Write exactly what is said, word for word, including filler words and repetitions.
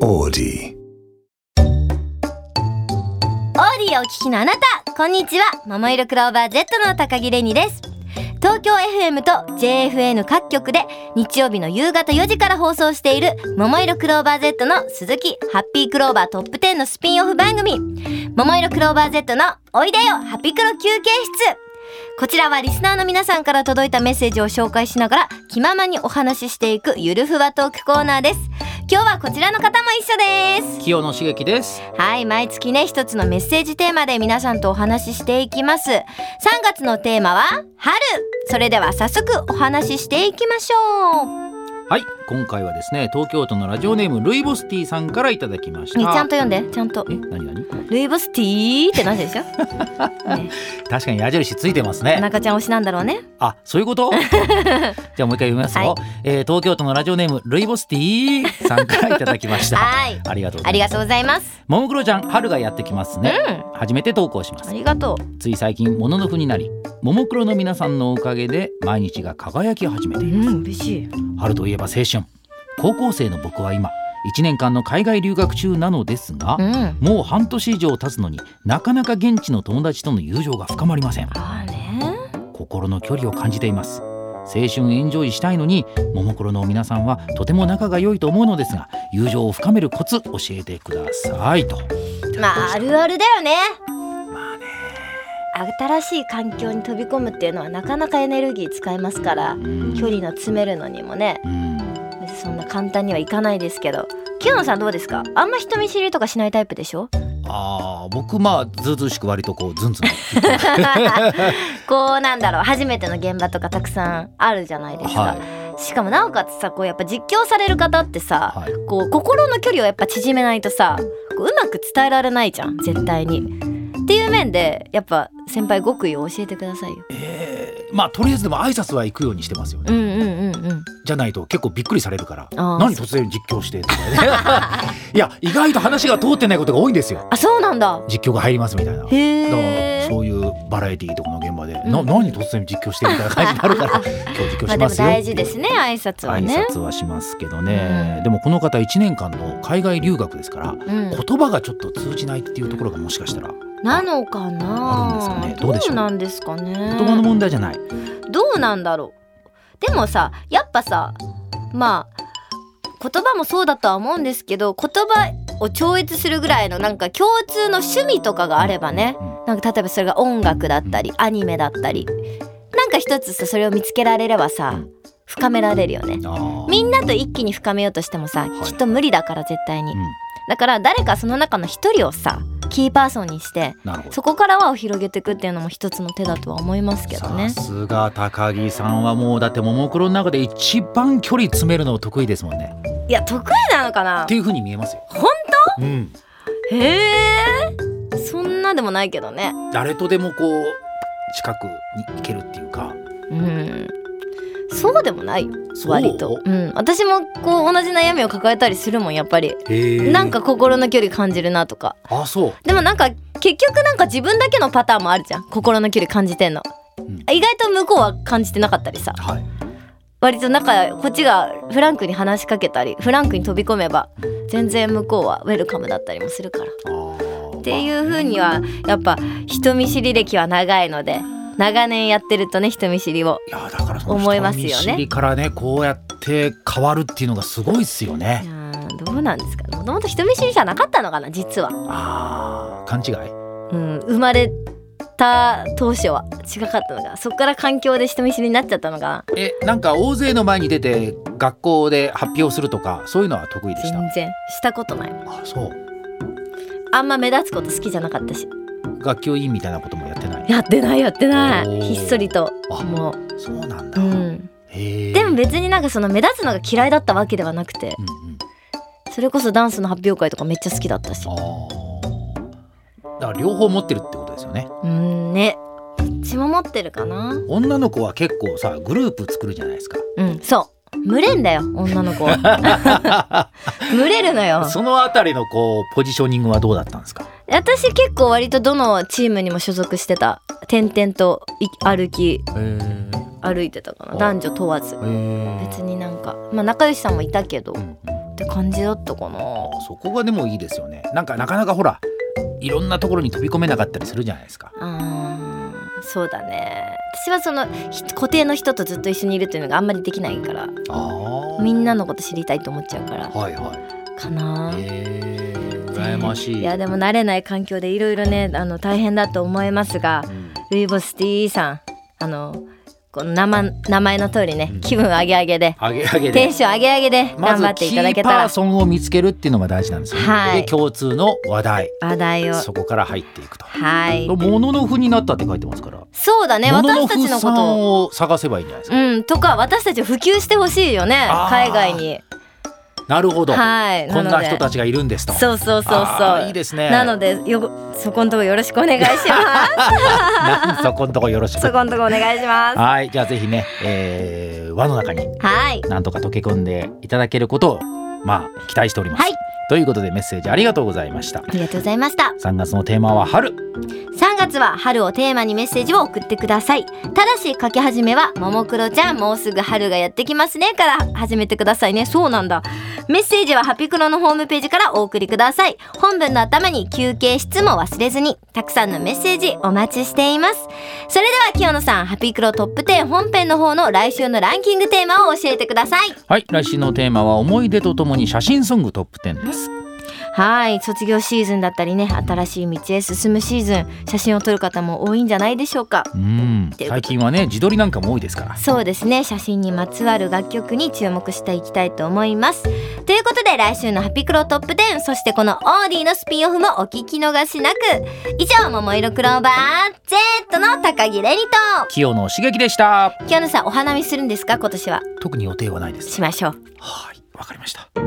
オーディオーディをお聞きのあなた、こんにちは。桃色クローバー Z の高木れにです。東京 エフエム と ジェイエフエヌ 各局で日曜日の夕方よじから放送している桃色クローバー Z の鈴木ハッピークローバートップじゅうのスピンオフ番組、桃色クローバー Z のおいでよハピクロ休憩室。こちらはリスナーの皆さんから届いたメッセージを紹介しながら気ままにお話ししていくゆるふわトークコーナーです。今日はこちらの方も一緒です。 清野茂樹です。 はい、毎月ね一つのメッセージテーマで皆さんとお話ししていきます。さんがつのテーマは春。それでは早速お話ししていきましょう。 はい、今回はですね、東京都のラジオネームルイボスティーさんからいただきました。 ね、ちゃんと読んで、ちゃんと。 え、何何？ ルイボスティーって何でしょ、ね、 確かに矢印ついてますね。 中ちゃん推しなんだろうね。 あ、そういうことじゃあもう一回読みますよ、はい。えー、東京都のラジオネームルイボスティーさんからいただきました。 はい、 ありがとうございます。 ありがとうございます。 ももクロちゃん、春がやってきますね、 うん、 初めて投稿します。 ありがとう。 つい最近もののふになり、ももクロの皆さんのおかげで毎日が輝き始めています、 うん、嬉しい。 春といえば青春。高校生の僕は今いちねんかんの海外留学中なのですが、うん、もう半年以上経つのになかなか現地の友達との友情が深まりません。 あーね、 心の距離を感じています。青春エンジョイしたいのに、ももクロの皆さんはとても仲が良いと思うのですが、友情を深めるコツ教えてくださいと。 まああるあるだよね。 まあね、 新しい環境に飛び込むっていうのはなかなかエネルギー使いますから、うん、距離の詰めるのにもね、うん、そんな簡単にはいかないですけど。清野さんどうですか？あんま人見知りとかしないタイプでしょ？ あー、僕まあずうずうしく割とこうズンズンこうなんだろう、初めての現場とかたくさんあるじゃないですか、はい、しかもなおかつさ、こうやっぱ実況される方ってさ、はい、こう心の距離をやっぱ縮めないとさ、こううまく伝えられないじゃん絶対にっていう面で、やっぱ先輩極意を教えてくださいよ。 えー、まあとりあえずでも挨拶は行くようにしてますよね、 うんうんうんうん、じゃないと結構びっくりされるから、何突然実況してとかねいや意外と話が通ってないことが多いんですよ。 あ、そうなんだ。 実況が入りますみたいな。 へだからそういうバラエティーとかの現場で、うん、な何突然実況してみたいな感じになるから今日実況しますよ。まあでも大事ですね、挨拶はね。 挨拶はしますけどね、うん、でもこの方いちねんかんの海外留学ですから、うん、言葉がちょっと通じないっていうところがもしかしたらなのかな。 あるんですかね。どうでしょう。 どうなんですかね。 言葉の問題じゃない。 どうなんだろう。でもさ、やっぱさ、まあ言葉もそうだとは思うんですけど、言葉を超越するぐらいのなんか共通の趣味とかがあればね、うん、なんか例えばそれが音楽だったり、うん、アニメだったり、なんか一つさそれを見つけられればさ、深められるよね。みんなと一気に深めようとしてもさ、はい、きっと無理だから絶対に、うん、だから誰かその中の一人をさキーパーソンにして、そこから輪を広げていくっていうのも一つの手だとは思いますけどね。 さすが高木さんはもうだってももクロの中で一番距離詰めるの得意ですもんね。 いや得意なのかなっていう風に見えますよ。 本当？うん、へえ、そんなでもないけどね。 誰とでもこう近くに行けるっていうか、 うん、そうでもないよ割と、うん、私もこう同じ悩みを抱えたりするもんやっぱり。なんか心の距離感じるなとか。 あ、そう。 でもなんか結局なんか自分だけのパターンもあるじゃん、心の距離感じてんの、うん、意外と向こうは感じてなかったりさ、はい、割となんかこっちがフランクに話しかけたりフランクに飛び込めば全然向こうはウェルカムだったりもするからっていう風にはやっぱ人見知り歴は長いので、長年やってるとね人見知りを思いますよね。 人見知りからねこうやって変わるっていうのがすごいっすよね。 いやどうなんですか、もともと人見知りじゃなかったのかな実は。 あー、勘違い、 うん、生まれた当初は違かったのか、そっから環境で人見知りになっちゃったのかな。 え、なんか大勢の前に出て学校で発表するとかそういうのは得意でした？ 全然したことない。 あ、そう。 あんま目立つこと好きじゃなかったし。 学級委員みたいなこともやってない？ やってないやってない、ひっそりと。もうそうなんだ、うん、へでも別になんかその目立つのが嫌いだったわけではなくて、うんうん、それこそダンスの発表会とかめっちゃ好きだったし。あ、 だから両方持ってるってことですよね。 うんね、どっちも持ってるかな。 女の子は結構さグループ作るじゃないですか。 うん、そう群れんだよ女の子は群れるのよ。 そのあたりのこうポジショニングはどうだったんですか？ 私結構割とどのチームにも所属してた。点々と歩き歩いてたかな、男女問わず。別になんか、まあ、仲良しさんもいたけど、うん、 って感じだったかな。 そこがでもいいですよね。なんかなかなかほらいろんなところに飛び込めなかったりするじゃないですか。 うーんそうだね。私はその固定の人とずっと一緒にいるっていうのがあんまりできないから、 あみんなのこと知りたいと思っちゃうからはいはいかな。 えー、羨ましい。 いやでも慣れない環境でいろいろねあの大変だと思いますが、うん、ルイボスティーさんあのこの 名, 名前の通りね、うん、気分上げ上げで上げ上げでテンション上げ上げで頑張っていただけたら、 まずキーパーソンを見つけるっていうのが大事なんですよ、ねはい、で共通の話題話題をそこから入っていくと、 はい、 もののふになったって書いてますから、 そうだね、私たちのことを探せばいいんじゃないですか、 うん、とか私たちを普及してほしいよね海外に。 なるほど、 はい、 こんな人たちがいるんですと。 そうそうそうそう、 いいですね。 なのでよそこんとこよろしくお願いしますなんそこんとこよろしくそこんとこお願いします。 はい、じゃあぜひね、えー、輪の中になんとか溶け込んでいただけることをまあ期待しております、はい、ということでメッセージありがとうございました。 ありがとうございました。 さんがつのテーマは春。 さんがつは春をテーマにメッセージを送ってください。ただし書き始めはももクロちゃんもうすぐ春がやってきますねから始めてくださいね。そうなんだ。メッセージはハピクロのホームページからお送りください。本文の頭に休憩室も忘れずに。たくさんのメッセージお待ちしています。それでは清野さん、ハピクロトップじゅう本編の方の来週のランキングテーマを教えてください。 はい、来週のテーマは思い出とともに写真ソングトップじゅうです。 はい、卒業シーズンだったりね、新しい道へ進むシーズン、写真を撮る方も多いんじゃないでしょうか。 うん最近はね自撮りなんかも多いですから。 そうですね、写真にまつわる楽曲に注目していきたいと思います。ということで来週のハピクロトップじゅう、そしてこのオーディのスピンオフもお聞き逃しなく。以上、桃色クローバー Z の高木レニと清野茂樹でした。 清野さん、お花見するんですか今年は。 特に予定はないです。 しましょう。 はい、わかりました。